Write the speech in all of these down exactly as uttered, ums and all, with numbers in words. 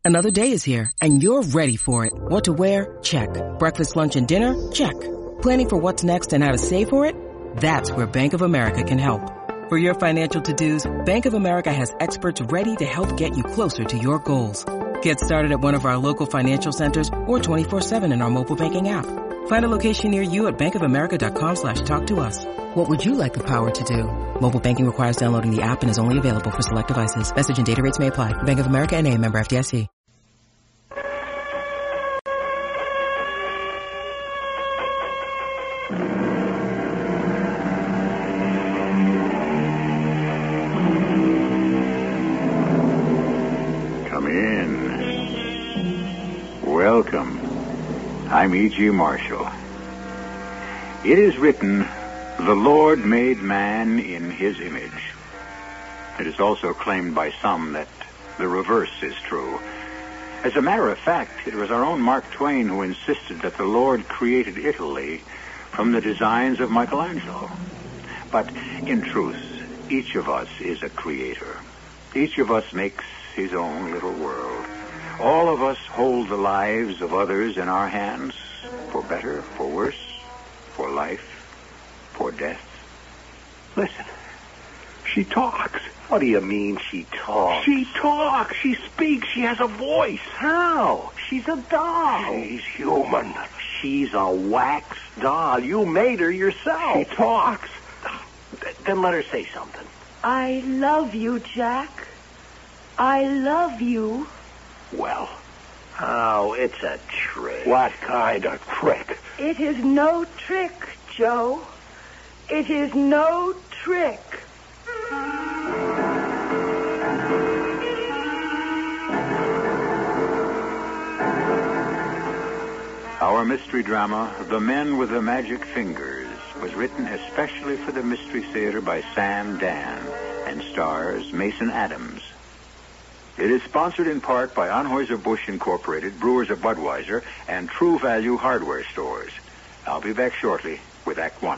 Another day is here, and you're ready for it. What to wear? Check. Breakfast, lunch, and dinner? Check. Planning for what's next and how to save for it? That's where Bank of America can help. For your financial to-dos, Bank of America has experts ready to help get you closer to your goals. Get started at one of our local financial centers or twenty-four seven in our mobile banking app. Find a location near you at bankofamerica.com slash talk to us. What would you like the power to do? Mobile banking requires downloading the app and is only available for select devices. Message and data rates may apply. Bank of America N A, member F D I C. Welcome. I'm E G. Marshall. It is written, the Lord made man in his image. It is also claimed by some that the reverse is true. As a matter of fact, it was our own Mark Twain who insisted that the Lord created Italy from the designs of Michelangelo. But in truth, each of us is a creator. Each of us makes his own little world. All of us hold the lives of others in our hands, for better, for worse, for life, for death. Listen, she talks. What do you mean she talks? She talks. She speaks. She has a voice. How? She's a doll. She's human. She's a wax doll. You made her yourself. She talks. Then let her say something. I love you, Jack. I love you. Well, oh, it's a trick. What kind of trick? It is no trick, Joe. It is no trick. Our mystery drama, The Men with the Magic Fingers, was written especially for the Mystery Theater by Sam Dan and stars Mason Adams. It is sponsored in part by Anheuser-Busch Incorporated, Brewers of Budweiser, and True Value Hardware Stores. I'll be back shortly with Act One.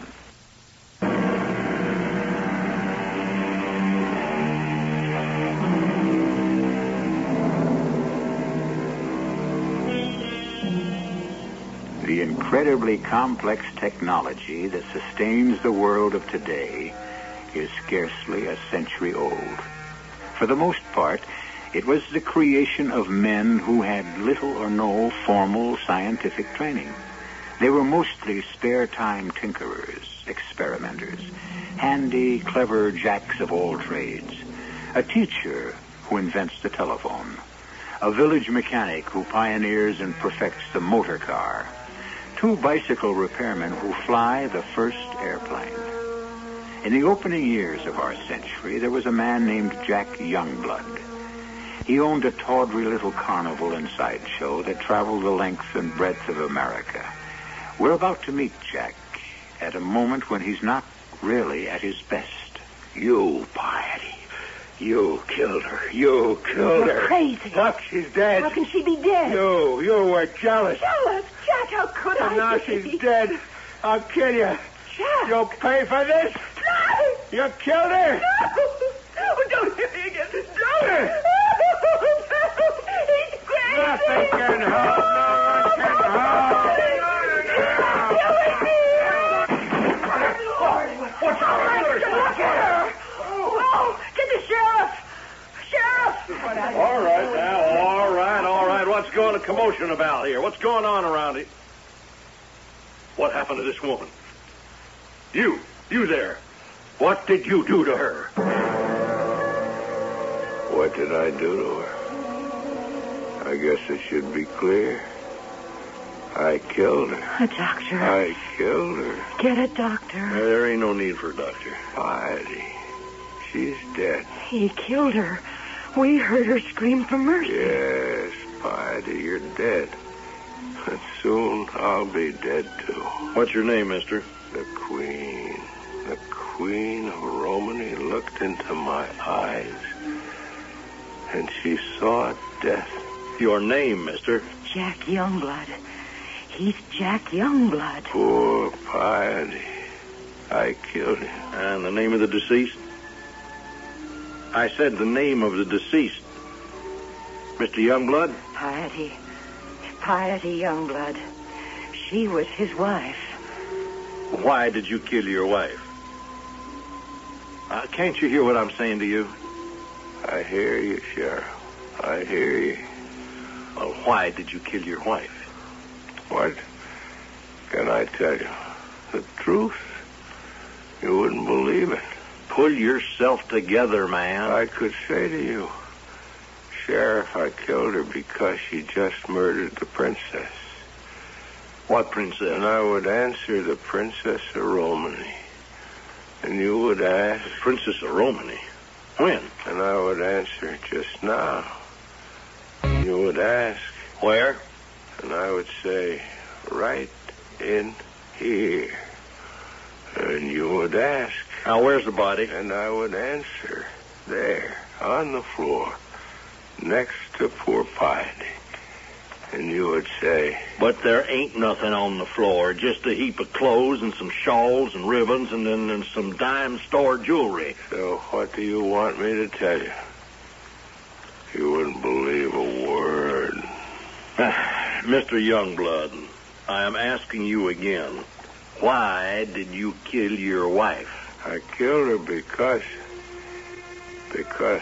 The incredibly complex technology that sustains the world of today is scarcely a century old. For the most part, it was the creation of men who had little or no formal scientific training. They were mostly spare-time tinkerers, experimenters, handy, clever jacks of all trades, a teacher who invents the telephone, a village mechanic who pioneers and perfects the motor car, two bicycle repairmen who fly the first airplane. In the opening years of our century, there was a man named Jack Youngblood. He owned a tawdry little carnival and sideshow that traveled the length and breadth of America. We're about to meet Jack at a moment when he's not really at his best. You, Piety. You killed her. You killed You're her. crazy. Look, she's dead. How can she be dead? You, you were jealous. Jealous? Jack, how could I And now be? she's dead. I'll kill you. Jack. You'll pay for this. No! You killed her. No! Don't hit me again. Don't! He's crazy! Nothing can help. No one can help. What's her? Oh, get the sheriff! Sheriff! All right, now, all right, all right. What's going on, commotion about here? What's going on around here? What happened to this woman? You, you there. What did you do to her? What did I do to her? I guess it should be clear. I killed her. A doctor. I killed her. Get a doctor. Uh, there ain't no need for a doctor. Piety. She's dead. He killed her. We heard her scream for mercy. Yes, Piety, you're dead. And soon I'll be dead, too. What's your name, mister? The Queen. The Queen of Romany looked into my eyes. And she saw death. Your name, mister? Jack Youngblood. He's Jack Youngblood. Poor Piety. I killed him. And the name of the deceased? I said the name of the deceased. Mister Youngblood? Piety. Piety Youngblood. She was his wife. Why did you kill your wife? Uh, can't you hear what I'm saying to you? I hear you, Sheriff. I hear you. Well, why did you kill your wife? What can I tell you? The truth? You wouldn't believe it. Pull yourself together, man. I could say to you, Sheriff, I killed her because she just murdered the princess. What princess? And I would answer the Princess of Romany. And you would ask... The Princess of Romany? When? And I would answer just now. And you would ask... Where? And I would say, right in here. And you would ask... Now, where's the body? And I would answer, there, on the floor, next to poor Piety. And you would say... But there ain't nothing on the floor, just a heap of clothes and some shawls and ribbons and then and some dime store jewelry. So what do you want me to tell you? You wouldn't believe a word. Mister Youngblood, I am asking you again, why did you kill your wife? I killed her because... Because...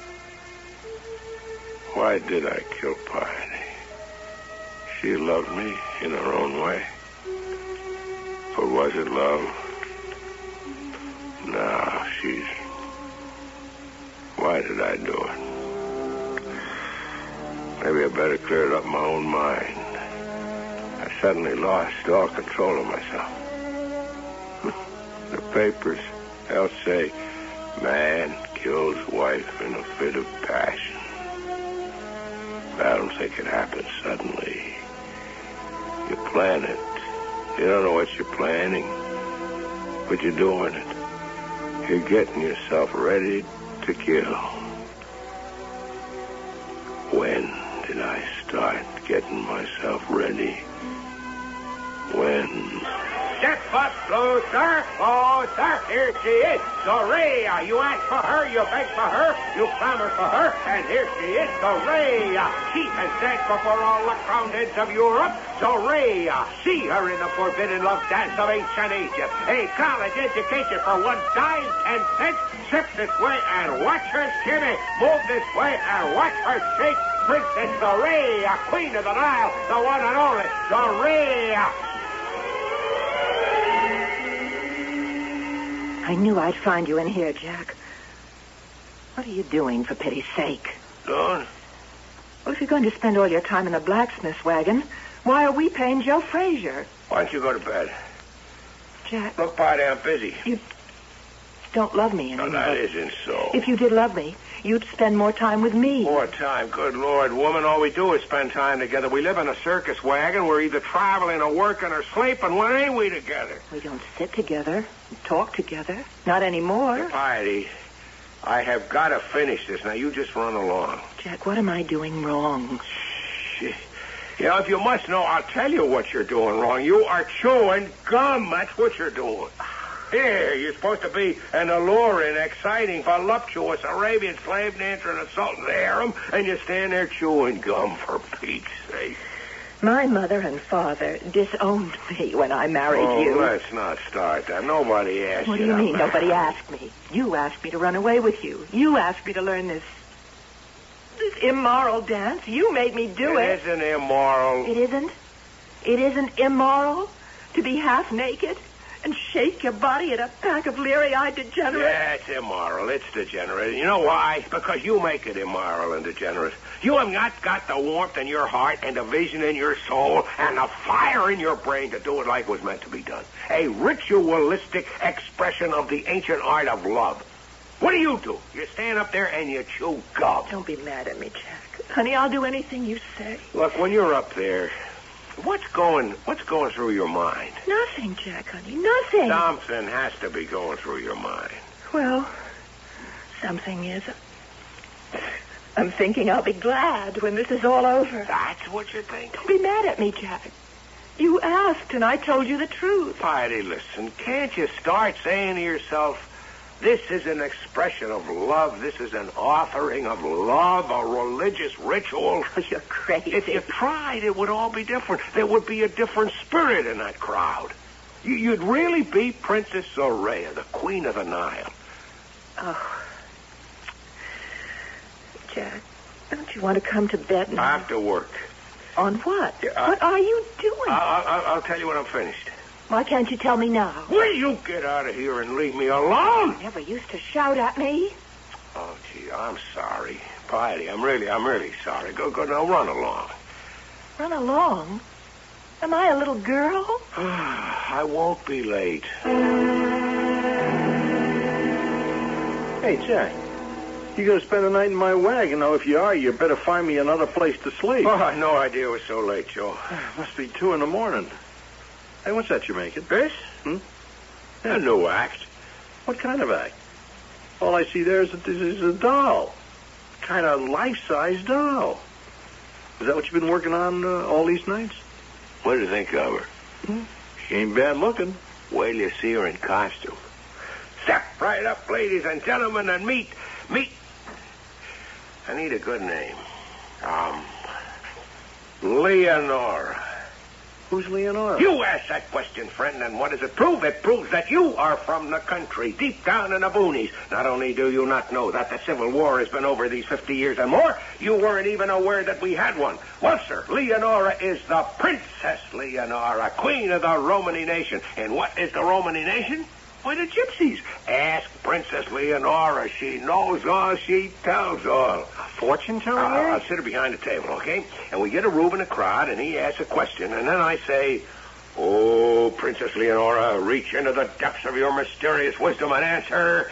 Why did I kill Piety? She loved me in her own way. But was it love? No, she's... Why did I do it? Maybe I better clear it up in my own mind. I suddenly lost all control of myself. The papers, they'll say, man kills wife in a fit of passion. But I don't think it happens suddenly. You plan it. You don't know what you're planning, but you're doing it. You're getting yourself ready to kill. When did I start getting myself ready? When... Step up closer, closer. Here she is, Dorea. You ask for her, you beg for her, you clamor for her, and here she is, Dorea. She has danced before all the crowned heads of Europe. Dorea. See her in the forbidden love dance of ancient Egypt. A college education for one dime, ten cents. Sip this way and watch her shimmy. Move this way and watch her shake. Princess Dorea, Queen of the Nile, the one and only Dorea. I knew I'd find you in here, Jack. What are you doing, for pity's sake? Dawn? Well, if you're going to spend all your time in the blacksmith's wagon, why are we paying Joe Frazier? Why don't you go to bed? Jack, Look, Piety, I'm busy. you don't love me No, anymore. that isn't so. If you did love me, you'd spend more time with me. More time. Good Lord, woman, all we do is spend time together. We live in a circus wagon. We're either traveling or working or sleeping. When ain't we together? We don't sit together and talk together. Not anymore. Piety, I have got to finish this. Now, you just run along. Jack, what am I doing wrong? Shh. You know, if you must know, I'll tell you what you're doing wrong. You are chewing gum. That's what you're doing. Here, you're supposed to be an alluring, exciting, voluptuous Arabian slave dancer in a sultan's harem, and you stand there chewing gum, for Pete's sake. My mother and father disowned me when I married oh, you. let's not start that. Nobody asked What you. do you to mean, marry. nobody asked me? You asked me to run away with you. You asked me to learn this... this immoral dance. You made me do it. It isn't immoral. It isn't? It isn't immoral to be half naked and shake your body at a pack of leery-eyed degenerates? Yeah, it's immoral. It's degenerate. You know why? Because you make it immoral and degenerate. You have not got the warmth in your heart and the vision in your soul and the fire in your brain to do it like it was meant to be done. A ritualistic expression of the ancient art of love. What do you do? You stand up there and you chew gum. Don't be mad at me, Jack. Honey, I'll do anything you say. Look, when you're up there, what's going what's going through your mind? Nothing, Jack, honey, nothing. Something has to be going through your mind. Well, something is. I'm thinking I'll be glad when this is all over. That's what you think? Don't be mad at me, Jack. You asked, and I told you the truth. Piety, listen, can't you start saying to yourself, This is an expression of love. This is an offering of love, a religious ritual. You're crazy. If you tried, it would all be different. There would be a different spirit in that crowd. You, you'd really be Princess Zoraida, the Queen of the Nile. Oh. Jack, don't you want to come to bed now? After work. On what? Yeah, I- what are you doing? I'll, I'll, I'll tell you when I'm finished. Why can't you tell me now? Will you get out of here and leave me alone? You never used to shout at me. Oh, gee, I'm sorry. Piety, I'm really, I'm really sorry. Go, go, now run along. Run along? Am I a little girl? I won't be late. Hey, Jack. You gonna spend the night in my wagon? Now, if you are, you better find me another place to sleep. Oh, I had no idea it was so late, Joe. Must be two in the morning. Hey, what's that you're making? This? Hmm? A new act. What kind of act? All I see there is a, is a doll. Kind of life-size doll. Is that what you've been working on uh, all these nights? What do you think of her? Hmm? She ain't bad looking. Wait till you see her in costume. Step right up, ladies and gentlemen, and meet, meet. I need a good name. Um, Leonora. Who's Leonora? You asked that question, friend, and what does it prove? It proves that you are from the country, deep down in the boonies. Not only do you not know that the Civil War has been over these fifty years and more, you weren't even aware that we had one. Well, sir, Leonora is the Princess Leonora, Queen of the Romany nation. And what is the Romany nation? Why, the gypsies. Ask Princess Leonora. She knows all. She tells all. Fortune teller? Uh, I'll sit her behind the table, okay? And we get a Rube in the crowd, and he asks a question, and then I say, "Oh, Princess Leonora, reach into the depths of your mysterious wisdom and answer."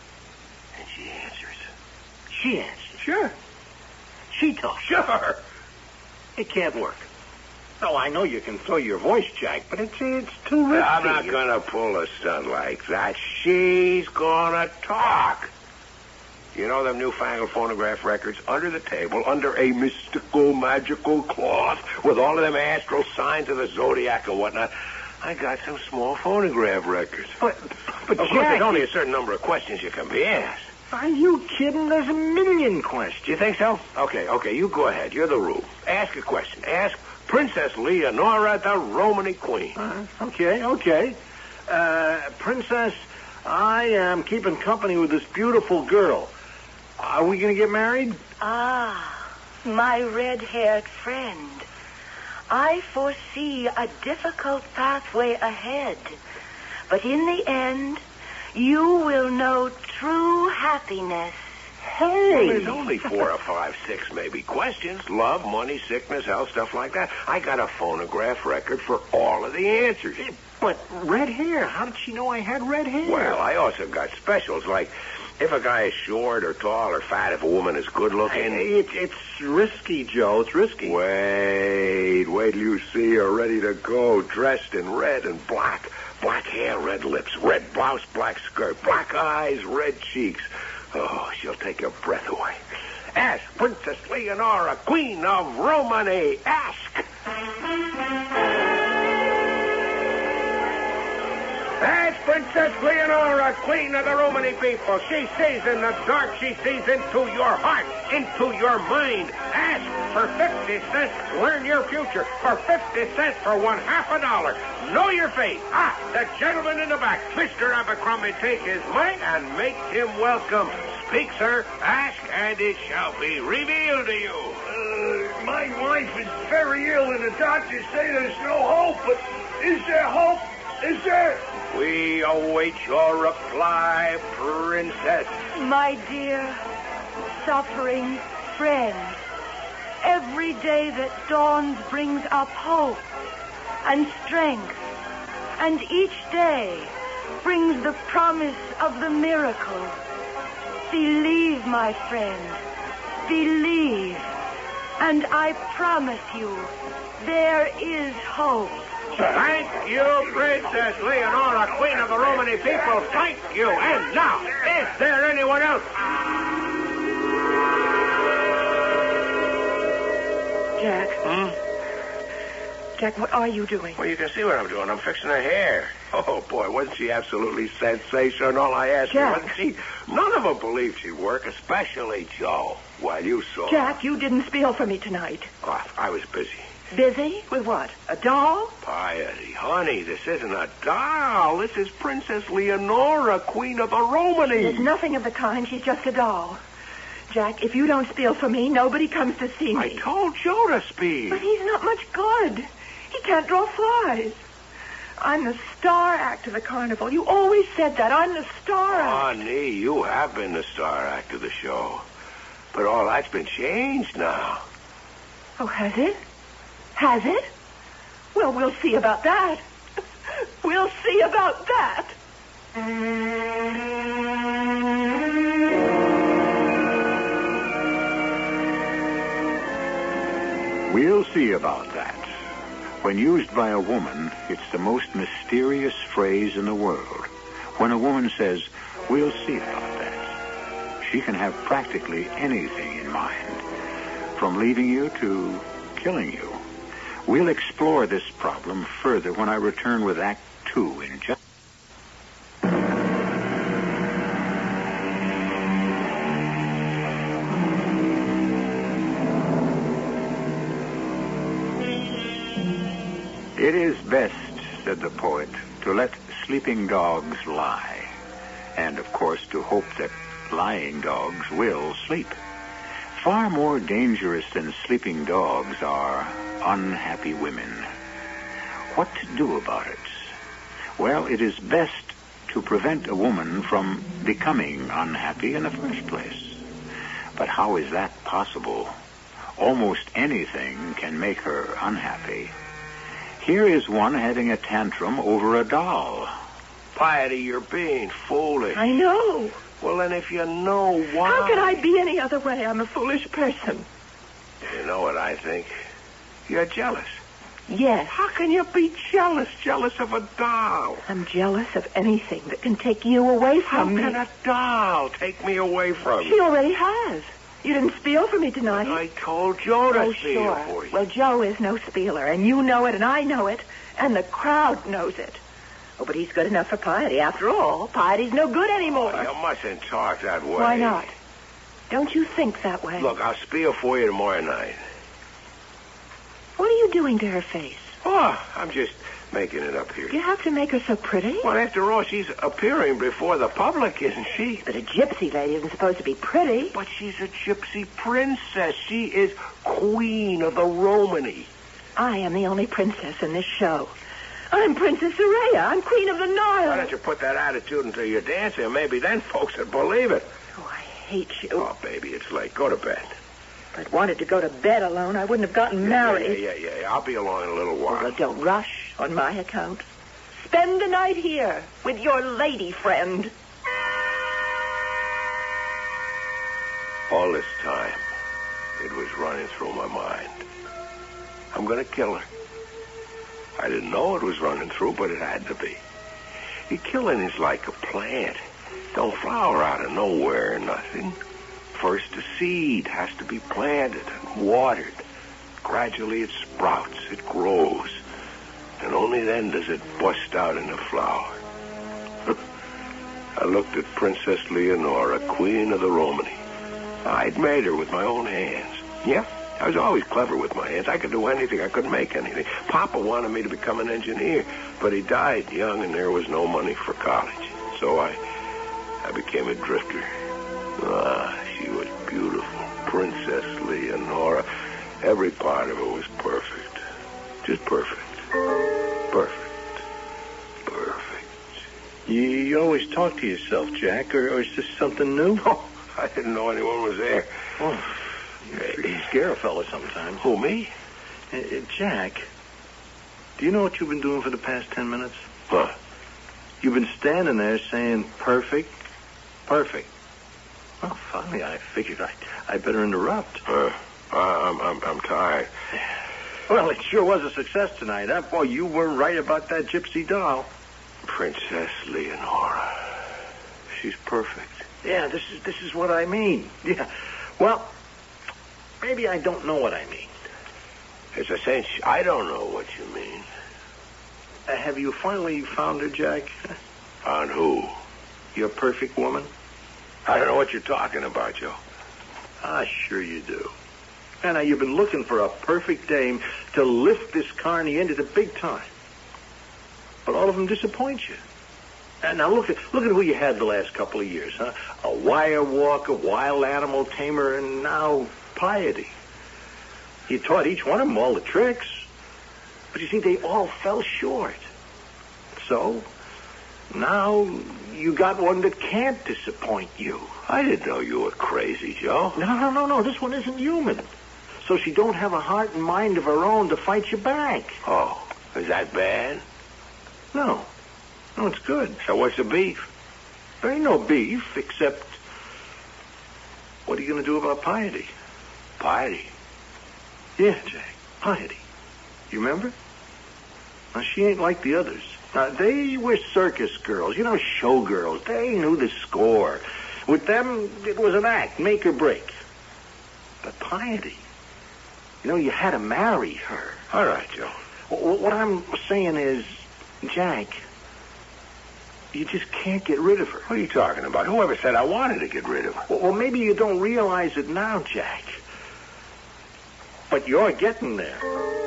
And she answers. She answers. Sure. She talks. Sure. It can't work. Oh, I know you can throw your voice, Jack, but it's it's too risky. I'm not going to pull a stunt like that. She's going to talk. You know them newfangled phonograph records under the table, under a mystical, magical cloth, with all of them astral signs of the zodiac and whatnot. I got some small phonograph records. But, but of course, Jack, there's only a certain number of questions you can be asked. Are you kidding? There's a million questions. You think so? Okay, okay, you go ahead. You're the Rube. Ask a question. Ask Princess Leonora, the Romany Queen. Uh, okay, okay. Uh, Princess, I am keeping company with this beautiful girl. Are we going to get married? Ah, my red-haired friend. I foresee a difficult pathway ahead. But in the end, you will know true happiness. Hey! Well, there's only four or five, six maybe questions. Love, money, sickness, health, stuff like that. I got a phonograph record for all of the answers. But red hair. How did she know I had red hair? Well, I also got specials, like if a guy is short or tall or fat, if a woman is good looking. It, it's risky, Joe. It's risky. Wait, wait till you see her ready to go, dressed in red and black. Black hair, red lips, red blouse, black skirt, black eyes, red cheeks. Oh, she'll take your breath away. Ask Princess Leonora, Queen of Romany. Ask. Ask Princess Leonora, Queen of the Romany people. She sees in the dark. She sees into your heart, into your mind. Ask for fifty cents. Learn your future for fifty cents for one half a dollar. Know your fate. Ah, the gentleman in the back. Mister Abercrombie, take his money and make him welcome. Speak, sir. Ask, and it shall be revealed to you. Uh, my wife is very ill, and the doctors say there's no hope. But is there hope? Is there? We await your reply, Princess. My dear, suffering friend, every day that dawns brings up hope and strength, and each day brings the promise of the miracle. Believe, my friend, believe, and I promise you, there is hope. Thank you, Princess Leonora, Queen of the Romany people. Thank you. And now, is there anyone else? Jack. Hmm? Jack, what are you doing? Well, you can see what I'm doing. I'm fixing her hair. Oh, boy, wasn't she absolutely sensational? I asked Jack. her, wasn't she? None of them believed she'd work, especially Joe. Well, you saw. Jack, you didn't spiel for me tonight. Oh, I was busy. Busy? With what? A doll? Piety, honey, this isn't a doll. This is Princess Leonora, Queen of the Romany. There's nothing of the kind. She's just a doll. Jack, if you don't spiel for me, nobody comes to see me. I told Joe to speak. But he's not much good. He can't draw flies. I'm the star act of the carnival. You always said that. I'm the star act. Honey, you have been the star act of the show. But all that's been changed now. Oh, has it? Has it? Well, we'll see about that. We'll see about that. We'll see about that. When used by a woman, it's the most mysterious phrase in the world. When a woman says, we'll see about that, she can have practically anything in mind, from leaving you to killing you. We'll explore this problem further when I return with Act Two in just... It is best, said the poet, to let sleeping dogs lie, and, of course, to hope that lying dogs will sleep. Far more dangerous than sleeping dogs are unhappy women. What to do about it? Well, it is best to prevent a woman from becoming unhappy in the first place. But how is that possible? Almost anything can make her unhappy. Here is one having a tantrum over a doll. Piety, you're being foolish. I know. Well, then if you know why... How could I be any other way? I'm a foolish person. You know what I think? You're jealous. Yes. How can you be jealous? Jealous of a doll? I'm jealous of anything that can take you away How from me. can a doll take me away from She you? already has. You didn't spiel for me tonight. I told Joe to Oh, steal sure. for you. Well, Joe is no spieler, and you know it, and I know it, and the crowd knows it. Oh, but he's good enough for Piety. After all, Piety's no good anymore. You mustn't talk that way. Why not? Don't you think that way? Look, I'll spiel for you tomorrow night. What are you doing to her face? Oh, I'm just making it up here. Do you have to make her so pretty? Well, after all, she's appearing before the public, isn't she? But a gypsy lady isn't supposed to be pretty. But she's a gypsy princess. She is Queen of the Romany. I am the only princess in this show. I'm Princess Soraya. I'm Queen of the Nile. Why don't you put that attitude into your dancing, and maybe then folks would believe it. Oh, I hate you. Oh, baby, it's late. Go to bed. If I'd wanted to go to bed alone, I wouldn't have gotten Yeah, married. Yeah, yeah, yeah. I'll be along in a little while. Well, don't rush on my account. Spend the night here with your lady friend. All this time, it was running through my mind. I'm going to kill her. I didn't know it was running through, but it had to be. The killing is like a plant. Don't flower out of nowhere or nothing. First, a seed has to be planted and watered. Gradually, it sprouts, it grows. And only then does it bust out in a flower. I looked at Princess Leonora, Queen of the Romany. I'd made her with my own hands. Yeah, I was always clever with my hands. I could do anything. I couldn't make anything. Papa wanted me to become an engineer, but he died young and there was no money for college. So I, I became a drifter. Ah, she was beautiful. Princess Leonora. Every part of her was perfect. Just perfect. Perfect. Perfect. You, you always talk to yourself, Jack, or, or is this something new? Oh, I didn't know anyone was there. Oh, you scare a fella sometimes. Who, me? Uh, uh, Jack, do you know what you've been doing for the past ten minutes? Huh? You've been standing there saying perfect, perfect. Well, finally, I figured I I better interrupt. Uh, I'm, I'm, I'm tired. Well, it sure was a success tonight, huh? Boy, you were right about that gypsy doll. Princess Leonora. She's perfect. Yeah, this is this is what I mean. Yeah. Well, maybe I don't know what I mean. There's a sense I don't know what you mean. Uh, have you finally found her, Jack? Found who? Your perfect woman? I don't know what you're talking about, Joe. Ah, sure you do. And now you've been looking for a perfect dame to lift this carny into the big time. But all of them disappoint you. And now look at look at who you had the last couple of years, huh? A wire walker, wild animal tamer, and now Piety. You taught each one of them all the tricks. But you see, they all fell short. So, now you got one that can't disappoint you. I didn't know you were crazy, Joe. No, no, no, no. This one isn't human. So she don't have a heart and mind of her own to fight you back. Oh, is that bad? No. No, it's good. So what's the beef? There ain't no beef, except... What are you going to do about Piety? Piety? Yeah, Jack. Piety. You remember? Now, she ain't like the others. Now, they were circus girls, you know, showgirls. They knew the score. With them, it was an act, make or break. But Piety, you know, you had to marry her. All right, Joe. Well, what I'm saying is, Jack, you just can't get rid of her. What are you talking about? Whoever said I wanted to get rid of her? Well, well maybe you don't realize it now, Jack. But you're getting there.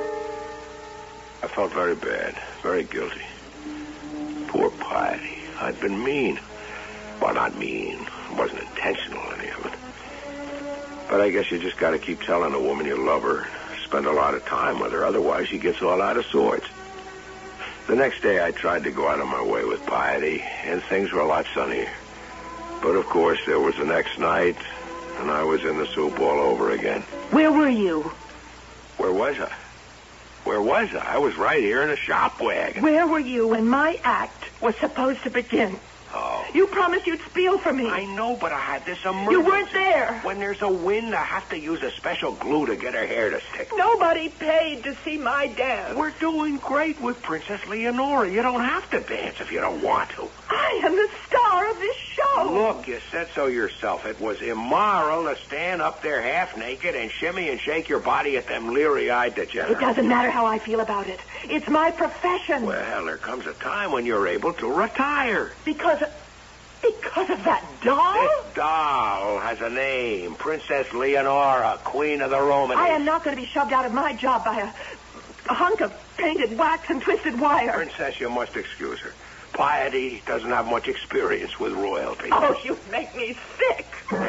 I felt very bad, very guilty. Poor Piety. I'd been mean. Well, not mean. It wasn't intentional, any of it. But I guess you just got to keep telling a woman you love her. Spend a lot of time with her, otherwise she gets all out of sorts. The next day I tried to go out of my way with Piety, and things were a lot sunnier. But, of course, there was the next night, and I was in the soup all over again. Where were you? Where was I? Where was I? I was right here in a shop wagon. Where were you when my act was supposed to begin? Oh. You promised you'd spiel for me. I know, but I had this emergency. You weren't there. When there's a wind, I have to use a special glue to get her hair to stick. Nobody paid to see my dance. We're doing great with Princess Leonora. You don't have to dance if you don't want to. I am the star of this show. Look, you said so yourself. It was immoral to stand up there half naked and shimmy and shake your body at them leery-eyed degenerates. It doesn't matter how I feel about it. It's my profession. Well, there comes a time when you're able to retire. Because... Because of that doll? This doll has a name. Princess Leonora, Queen of the Romans. I am not going to be shoved out of my job by a, a hunk of painted wax and twisted wire. Princess, you must excuse her. Piety doesn't have much experience with royalty. Oh, you make me sick.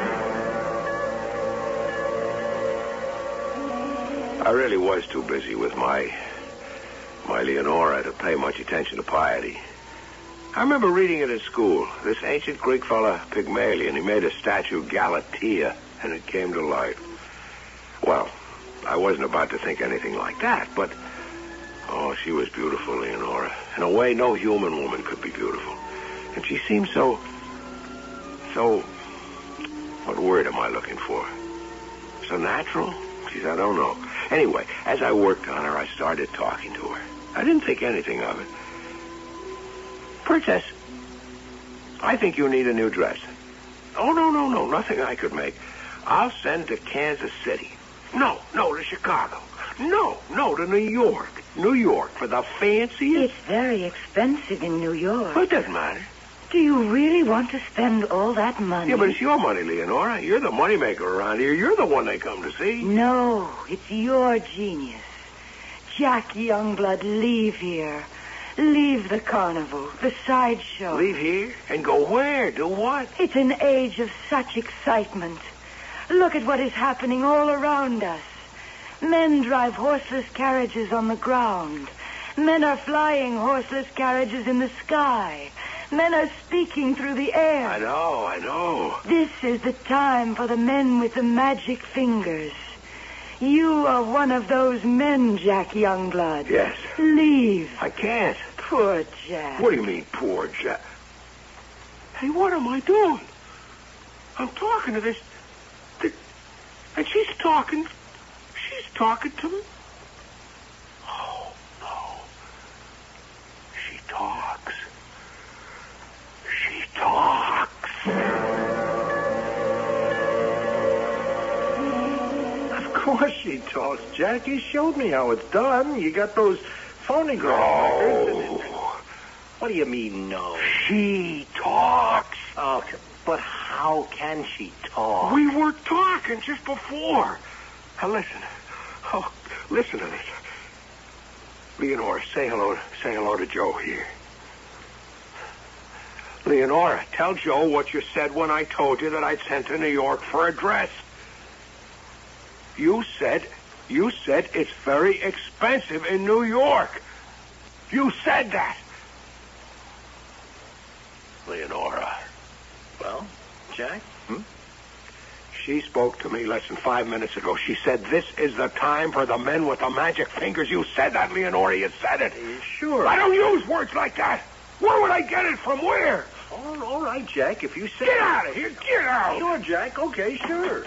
I really was too busy with my... my Leonora to pay much attention to Piety. I remember reading it at school. This ancient Greek fella, Pygmalion, he made a statue, Galatea, and it came to life. Well, I wasn't about to think anything like that, but... Oh, she was beautiful, Leonora. In a way, no human woman could be beautiful. And she seemed so... So... What word am I looking for? So natural? Geez, I don't know. Anyway, as I worked on her, I started talking to her. I didn't think anything of it. Princess, I think you need a new dress. Oh, no, no, no, nothing I could make. I'll send to Kansas City. No, no, to Chicago. No, no, to New York. New York for the fanciest... It's very expensive in New York. Well, it doesn't matter. Do you really want to spend all that money? Yeah, but it's your money, Leonora. You're the moneymaker around here. You're the one they come to see. No, it's your genius. Jack Youngblood, leave here. Leave the carnival, the sideshow. Leave here? And go where? Do what? It's an age of such excitement. Look at what is happening all around us. Men drive horseless carriages on the ground. Men are flying horseless carriages in the sky. Men are speaking through the air. I know, I know. This is the time for the men with the magic fingers. You are one of those men, Jack Youngblood. Yes. Leave. I can't. Poor Jack. What do you mean, poor Jack? Hey, what am I doing? I'm talking to this... this and she's talking... She's talking to me. Oh, no. She talks. She talks. Of course she talks, Jack. You showed me how it's done. You got those phonograph records. What do you mean, no? She talks. Oh, but how can she talk? We were talking just before. Now, listen. Oh, listen to this. Leonora, say hello, say hello to Joe here. Leonora, tell Joe what you said when I told you that I'd sent to New York for a dress. You said, you said it's very expensive in New York. You said that. Leonora. Well, Jack? Hmm? She spoke to me less than five minutes ago. She said, this is the time for the men with the magic fingers. You said that, Leonora. You said it. Sure. I don't use words like that. Where would I get it from? Where? All, all right, Jack, if you say... Get out of here. Get out. Sure, Jack. Okay, sure.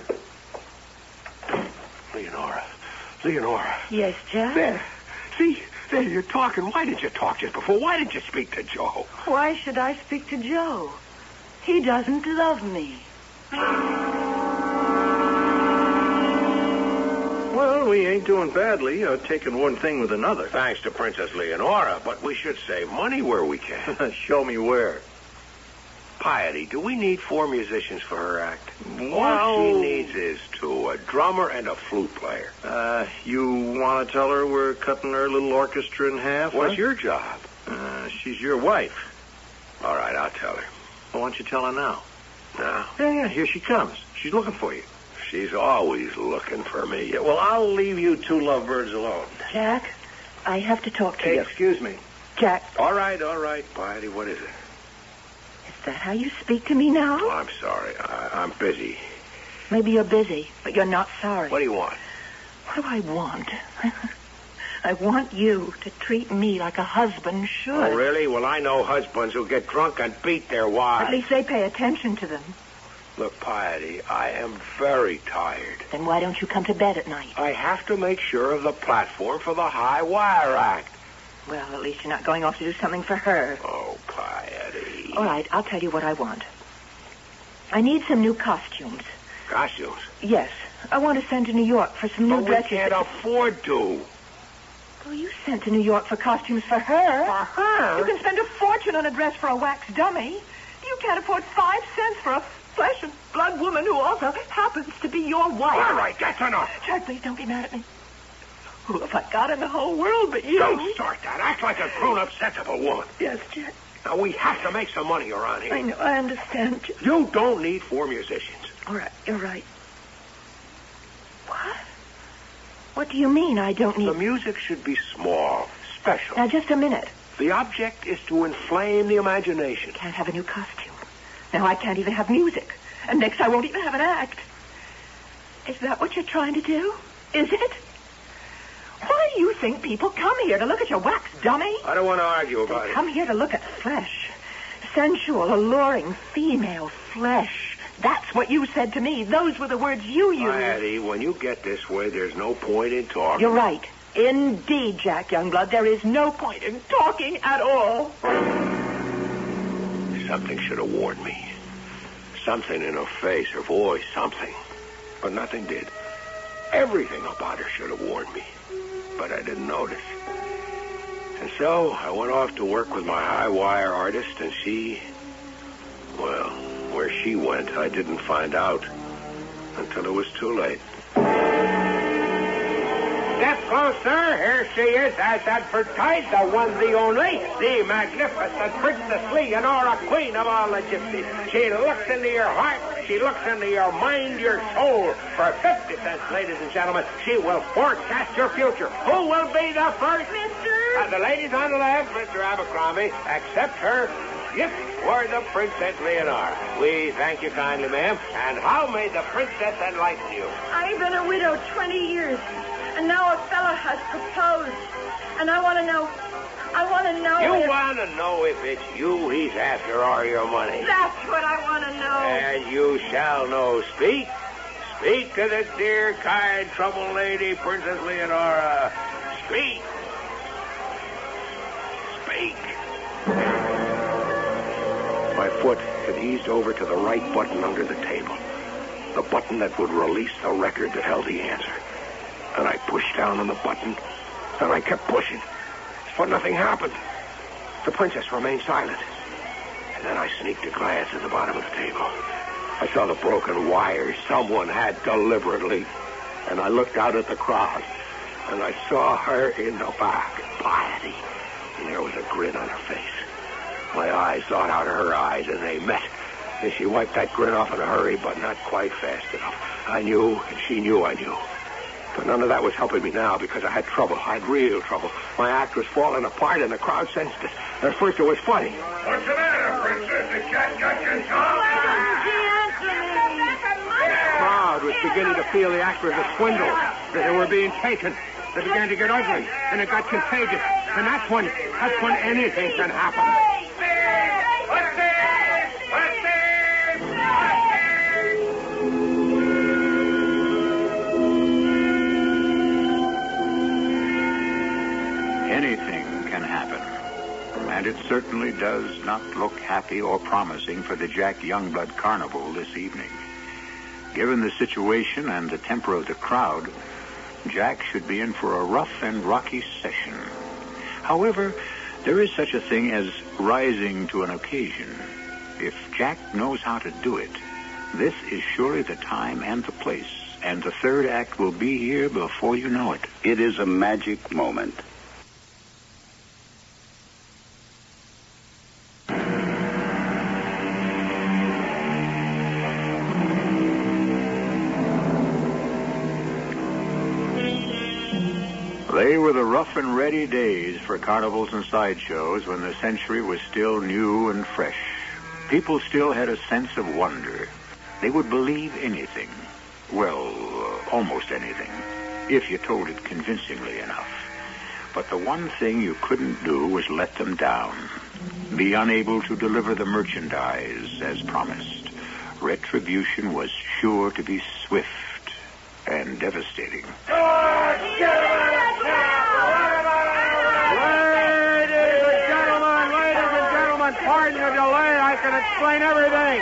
Leonora. Leonora. Yes, Jack? There. See? There, you're talking. Why didn't you talk just before? Why didn't you speak to Joe? Why should I speak to Joe? He doesn't love me. Well, we ain't doing badly, uh, taking one thing with another. Thanks to Princess Leonora, but we should save money where we can. Show me where. Piety, do we need four musicians for her act? Well, All she needs is two, a drummer and a flute player. Uh, you want to tell her we're cutting her little orchestra in half? What's huh? your job? Uh, she's your wife. All right, I'll tell her. Why don't you tell her now? Now? Yeah, yeah, here she comes. She's looking for you. She's always looking for me. Yeah, well, I'll leave you two lovebirds alone. Jack, I have to talk to Hey, you. excuse me. Jack, All right, all right, Piety, what is it? is that how you speak to me now? Oh, I'm sorry. I, I'm busy. Maybe you're busy, but you're not sorry. What do you want? What do I want? I want you to treat me like a husband should. Oh, really? Well, I know husbands who get drunk and beat their wives. At least they pay attention to them. Look, Piety, I am very tired. Then why don't you come to bed at night? I have to make sure of the platform for the High Wire Act. Well, at least you're not going off to do something for her. Oh, Piety. All right, I'll tell you what I want. I need some new costumes. Costumes? Yes. I want to send to New York for some new But we dresses. can't afford to. Well, you sent to New York for costumes for her. For her? You can spend a fortune on a dress for a wax dummy. You can't afford five cents for a flesh and blood woman who also happens to be your wife. All right, that's enough. Jack, please don't be mad at me. Who have I got in the whole world but you? Don't start that. Act like a grown-up, sensible woman. Yes, Jack. Now, we have to make some money around here. I know. I understand. Jack. You don't need four musicians. All right. You're right. What? What do you mean I don't need... The music should be small, special. Now, just a minute. The object is to inflame the imagination. Can't have a new costume. Now I can't even have music. And next I won't even have an act. Is that what you're trying to do? Is it? Why do you think people come here to look at your wax dummy? I don't want to argue about They it. come here to look at flesh. Sensual, alluring, female flesh. That's what you said to me. Those were the words you used. Piety, when you get this way, there's no point in talking. You're right. Indeed, Jack Youngblood. There is no point in talking at all. Something should have warned me. Something in her face, her voice, something. But nothing did. Everything about her should have warned me. But I didn't notice. And so I went off to work with my high wire artist, and she... Well, where she went, I didn't find out until it was too late. Step closer. Here she is, as advertised, the one, the only, the magnificent Princess Leonora, queen of all the gypsies. She looks into your heart. She looks into your mind, your soul. For fifty cents, ladies and gentlemen, she will forecast your future. Who will be the first? Mister? Uh, the ladies on the left, Mister Abercrombie, accept her gift for the Princess Leonora. We thank you kindly, ma'am. And how may the princess enlighten you? I've been a widow twenty years, and now a fellow has proposed. And I want to know, I want to know You if... want to know if it's you he's after all your money. That's what I want to know. And you shall know. Speak. Speak to this dear, kind, troubled lady, Princess Leonora. Speak. Speak. My foot had eased over to the right button under the table. The button that would release the record that held the answer. And I pushed down on the button, and I kept pushing. But nothing happened. The princess remained silent. And then I sneaked a glance at the bottom of the table. I saw the broken wires someone had deliberately. And I looked out at the crowd. And I saw her in the back, piety. And there was a grin on her face. My eyes sought out her eyes, and they met. And she wiped that grin off in a hurry, but not quite fast enough. I knew, and she knew I knew. But none of that was helping me now, because I had trouble. I had real trouble. My act was falling apart, and the crowd sensed it. At first, it was funny. What's the matter, Princess? The cat got your tongue? Why doesn't she answer me? The crowd was beginning to feel the act was a swindle, that they were being taken. They began to get ugly, and it got contagious. And that's when, that's when anything can happen. What's this? What's this? Anything can happen. And it certainly does not look happy or promising for the Jack Youngblood Carnival this evening. Given the situation and the temper of the crowd, Jack should be in for a rough and rocky session. However, there is such a thing as rising to an occasion. If Jack knows how to do it, this is surely the time and the place, and the third act will be here before you know it. It is a magic moment. They were the rough and ready days for carnivals and sideshows when the century was still new and fresh. People still had a sense of wonder. They would believe anything. Well, uh, almost anything, if you told it convincingly enough. But the one thing you couldn't do was let them down. Be unable to deliver the merchandise as promised. Retribution was sure to be swift and devastating. Pardon the delay. I can explain everything.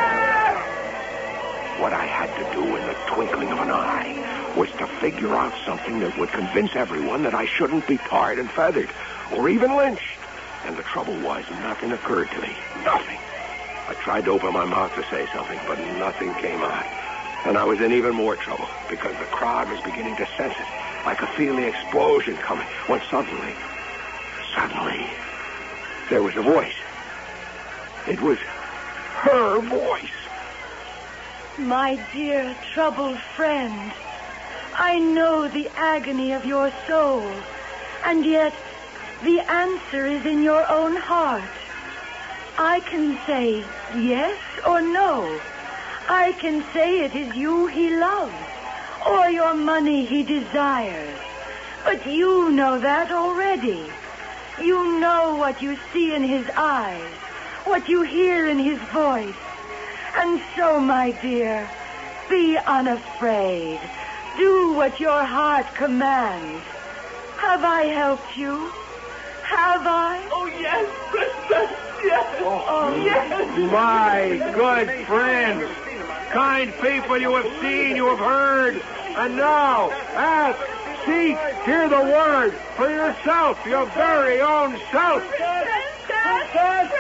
What I had to do in the twinkling of an eye was to figure out something that would convince everyone that I shouldn't be tarred and feathered, or even lynched. And the trouble was, nothing occurred to me. Nothing. I tried to open my mouth to say something, but nothing came out. And I was in even more trouble, because the crowd was beginning to sense it. I could feel the explosion coming, when suddenly, suddenly, there was a voice. It was her voice. My dear troubled friend, I know the agony of your soul, and yet the answer is in your own heart. I can say yes or no. I can say it is you he loves, or your money he desires. But you know that already. You know what you see in his eyes, what you hear in his voice. And so, my dear, be unafraid. Do what your heart commands. Have I helped you? Have I? Oh, yes, Princess, yes. Oh, yes. My good friends, kind people you have seen, you have heard, and now ask, seek, hear the word for yourself, your very own self. Princess!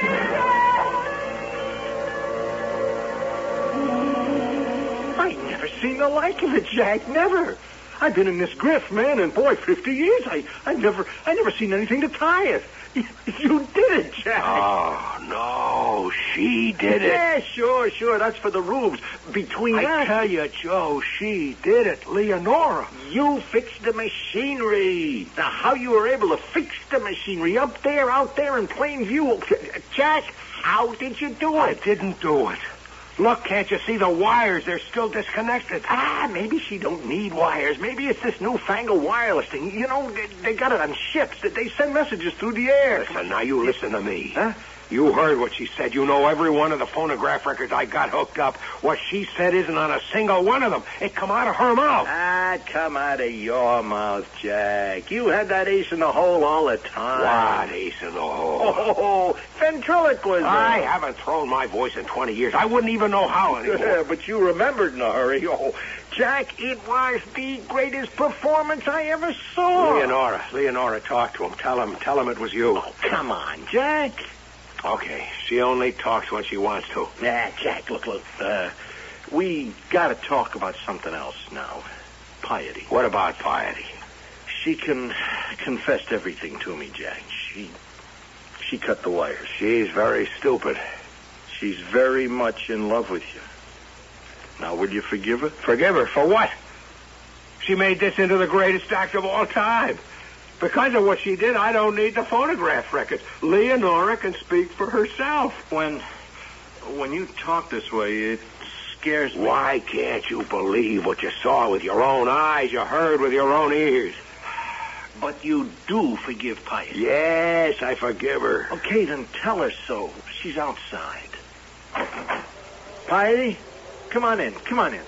I never seen the like of it, Jack. Never. I've been in this grift, man, and boy, fifty years. I, I never, I never seen anything to tie it. You did it, Jack. Oh, no, she did it. Yeah, sure, sure. That's for the rubes. Between I that, tell you, Joe, she did it. Leonora. you fixed the machinery. Now, how you were able to fix the machinery up there, out there in plain view, Jack? How did you do it? I didn't do it. Look, can't you see the wires? They're still disconnected. Ah, maybe she don't need wires. Maybe it's this newfangled wireless thing. You know, they, they got it on ships. That they send messages through the air. Listen, now you listen to me. Huh? You heard what she said. You know every one of the phonograph records I got hooked up. What she said isn't on a single one of them. It come out of her mouth. Ah, come out of your mouth, Jack. You had that ace in the hole all the time. What ace in the hole? Oh, ventriloquism. I haven't thrown my voice in twenty years. I wouldn't even know how anymore. Yeah, but you remembered in a hurry. Oh, Jack, it was the greatest performance I ever saw. Leonora, Leonora, talk to him. Tell him, tell him it was you. Oh, come on, Jack. Okay, she only talks when she wants to. Nah, Jack, look, look. Uh, we got to talk about something else now. Piety. What about Piety? She can confessed everything to me, Jack. She, she cut the wires. She's very stupid. She's very much in love with you. Now, will you forgive her? Forgive her? For what? She made this into the greatest act of all time. Because of what she did, I don't need the phonograph records. Leonora can speak for herself. When, when you talk this way, it scares me. Why can't you believe what you saw with your own eyes, you heard with your own ears? But you do forgive Piety. Yes, I forgive her. Okay, then tell her so. She's outside. Piety, come on in. Come on in.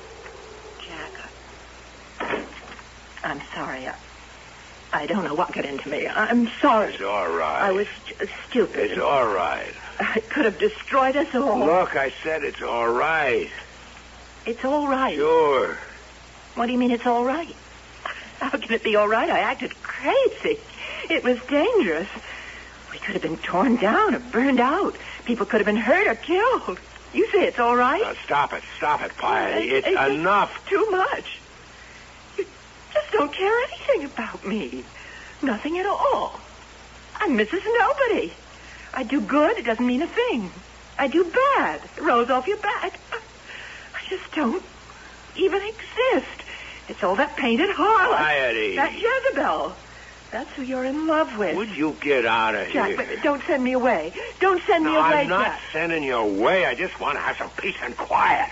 Jack, I'm sorry. I, I don't know what got into me. I'm sorry. It's all right. I was st- stupid. It's all right. I could have destroyed us all. Look, I said it's all right. It's all right. Sure. What do you mean it's all right? How can it be all right? I acted crazy. It was dangerous. We could have been torn down or burned out. People could have been hurt or killed. You say it's all right? Now, stop it. Stop it, Piety. It's, it's enough. Too much. You just don't care anything about me. Nothing at all. I'm Missus Nobody. I do good, it doesn't mean a thing. I do bad, it rolls off your back. I just don't even exist. It's all that painted harlot. Piety. That Jezebel. That's who you're in love with. Would you get out of Jack, here? but don't send me away. Don't send me no, away, I'm not Jack. sending you away. I just want to have some peace and quiet.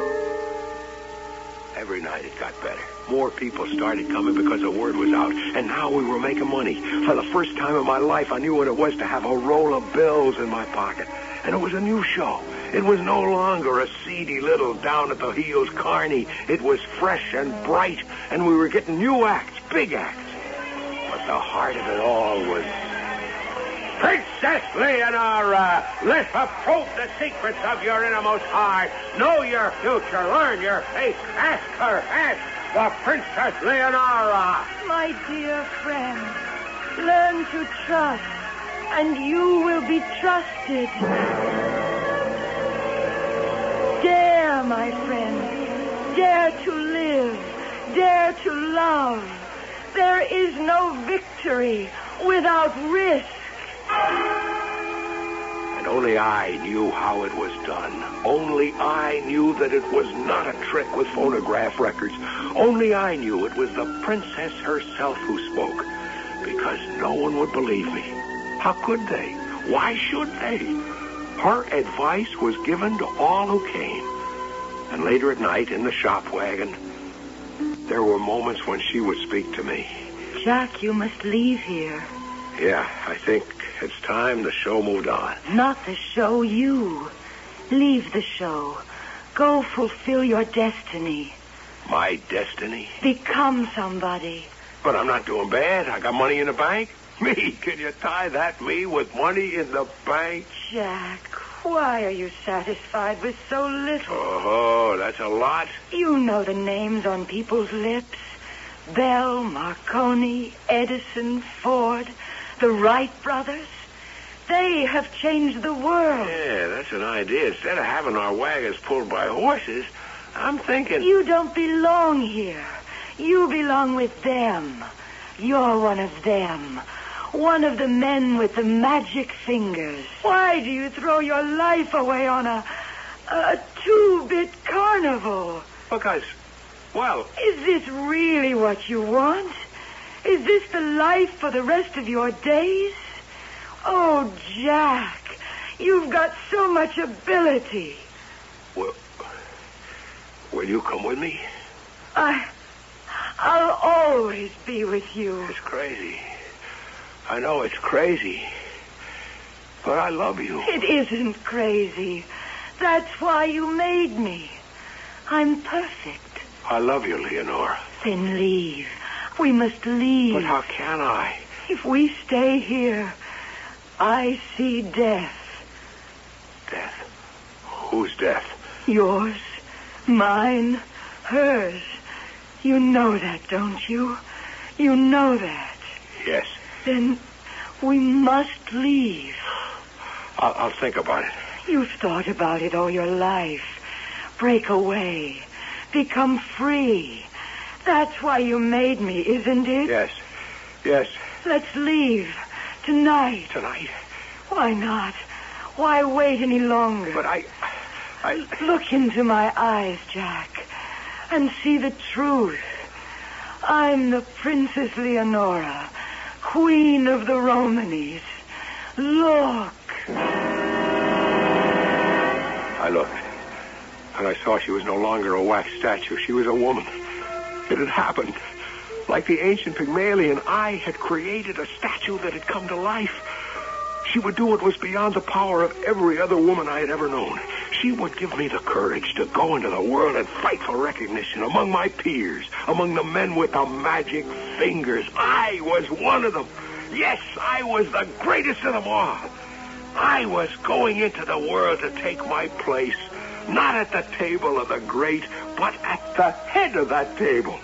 Every night it got better. More people started coming because the word was out, and now we were making money. For the first time in my life, I knew what it was to have a roll of bills in my pocket. And it was a new show. It was no longer a seedy little down-at-the-heels carny. It was fresh and bright, and we were getting new acts, big acts. But the heart of it all was... Princess Leonora, let her probe the secrets of your innermost heart. Know your future, learn your fate. Ask her, ask the Princess Leonora. My dear friend, learn to trust, and you will be trusted. Dare, my friend, dare to live, dare to love. There is no victory without risk. And only I knew how it was done. Only I knew that it was not a trick with phonograph records. Only I knew it was the princess herself who spoke. Because no one would believe me. How could they? Why should they? Her advice was given to all who came. And later at night, in the shop wagon, there were moments when she would speak to me. Jack, you must leave here. Yeah, I think it's time the show moved on. Not the show, you. Leave the show. Go fulfill your destiny. My destiny? Become somebody. But I'm not doing bad. I got money in the bank. Me? Can you tie that me with money in the bank? Jack, why are you satisfied with so little? Oh, that's a lot. You know the names on people's lips. Bell, Marconi, Edison, Ford, the Wright brothers. They have changed the world. Yeah, that's an idea. Instead of having our wagons pulled by horses, I'm thinking... You don't belong here. You belong with them. You're one of them. One of the men with the magic fingers. Why do you throw your life away on a, a two-bit carnival? Because, well... Is this really what you want? Is this the life for the rest of your days? Oh, Jack, you've got so much ability. Well, will you come with me? I... I'll always be with you. It's crazy. I know it's crazy. But I love you. It isn't crazy. That's why you made me. I'm perfect. I love you, Leonora. Then leave. We must leave. But how can I? If we stay here, I see death. Death? Whose death? Yours, mine, hers. You know that, don't you? You know that. Yes. Then we must leave. I'll, I'll think about it. You've thought about it all your life. Break away. Become free. That's why you made me, isn't it? Yes. Yes. Let's leave. Tonight. Tonight? Why not? Why wait any longer? But I... I... Look into my eyes, Jack, and see the truth. I'm the Princess Leonora, Queen of the Romanes. Look. I looked, and I saw she was no longer a wax statue. She was a woman. It had happened. Like the ancient Pygmalion, I had created a statue that had come to life. She would do what was beyond the power of every other woman I had ever known. She would give me the courage to go into the world and fight for recognition among my peers, among the men with the magic fingers. I was one of them. Yes, I was the greatest of them all. I was going into the world to take my place, not at the table of the great, but at the head of that table.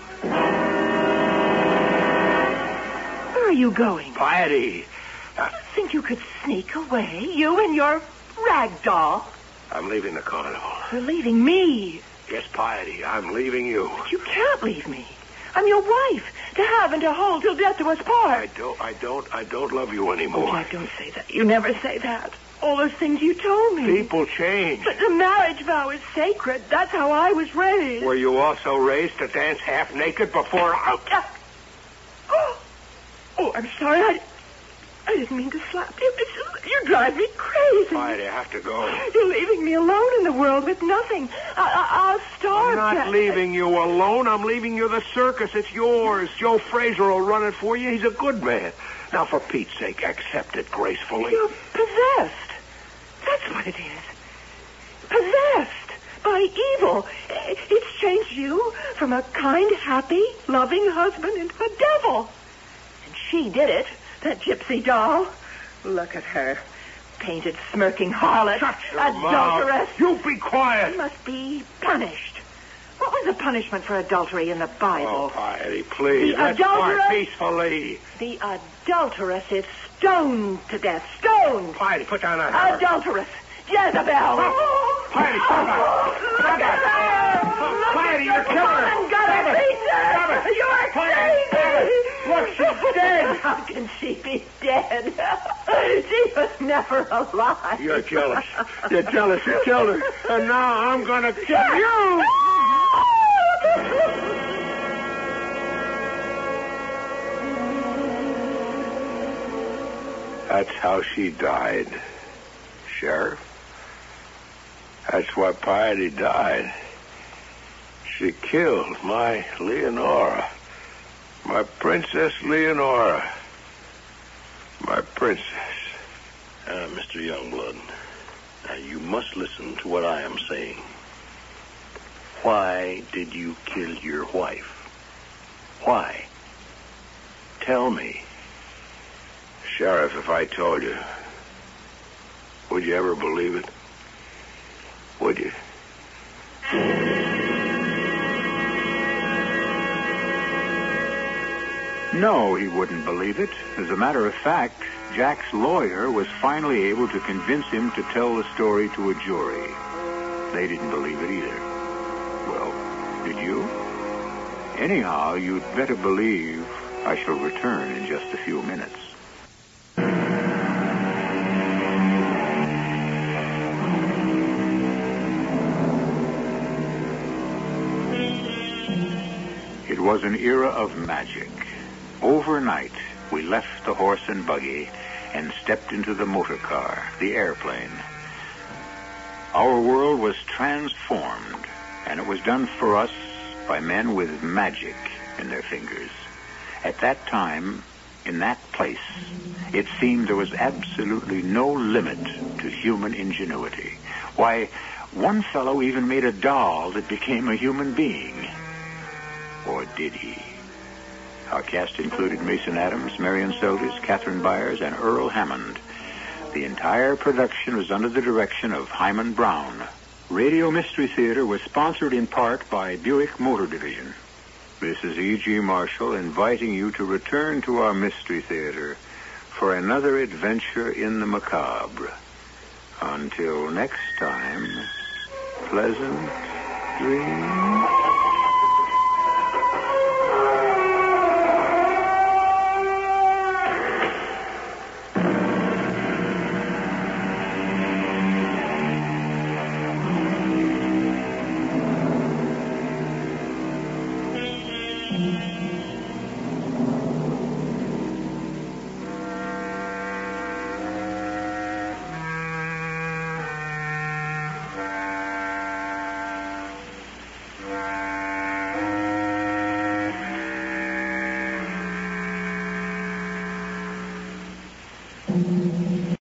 Where are you going? Piety. Uh, Think you could sneak away? You and your rag doll? I'm leaving the carnival. You're leaving me. Yes, Piety, I'm leaving you. You can't leave me. I'm your wife, to have and to hold till death do us part. I don't, I don't, I don't love you anymore. Oh, Jack, don't say that. You never say that. All those things you told me. People change. But the marriage vow is sacred. That's how I was raised. Were you also raised to dance half naked before... Oh, uh, oh, oh, I'm sorry. I, I didn't mean to slap you. It's just, you drive me crazy. Piety, I have to go. You're leaving me alone in the world with nothing. I, I, I'll starve. I'm not Jack. leaving you alone. I'm leaving you the circus. It's yours. Joe Fraser will run it for you. He's a good man. Now, for Pete's sake, accept it gracefully. You're possessed. That's what it is. Possessed by evil. It's changed you from a kind, happy, loving husband into a devil. And she did it, that gypsy doll. Look at her. Painted, smirking harlot. Shut your adulteress. mouth. You be quiet. She must be punished. What was the punishment for adultery in the Bible? Oh, Piety, please. The Let's adulteress? part peacefully. The adulteress is stoned to death. Stoned. Piety, put down that hammer. Adulteress. Jezebel. Oh. Piety, stop it. Look Stop at it. her. Oh, Look Piety, at you're killing her. woman. Got Stop her it. feature. Stop it. You're Piety, crazy. stop it. Look, she's dead. How can she be dead? She was never alive. You're jealous. You're jealous. You killed her. And now I'm going to kill you. That's how she died, Sheriff. That's why Piety died. She killed my Leonora. My Princess Leonora. My princess. Uh, Mister Youngblood, now you must listen to what I am saying. Why did you kill your wife? Why? Tell me. Sheriff, if I told you, would you ever believe it? Would you? No, he wouldn't believe it. As a matter of fact, Jack's lawyer was finally able to convince him to tell the story to a jury. They didn't believe it either. Well, did you? Anyhow, you'd better believe I shall return in just a few minutes. It was an era of magic. Overnight, we left the horse and buggy and stepped into the motor car, the airplane. Our world was transformed, and it was done for us by men with magic in their fingers. At that time, in that place, it seemed there was absolutely no limit to human ingenuity. Why, one fellow even made a doll that became a human being. Or did he? Our cast included Mason Adams, Marion Seldes, Catherine Byers, and Earl Hammond. The entire production was under the direction of Hyman Brown. Radio Mystery Theater was sponsored in part by Buick Motor Division. This is E G. Marshall inviting you to return to our Mystery Theater for another adventure in the macabre. Until next time, pleasant dreams. Mm-hmm.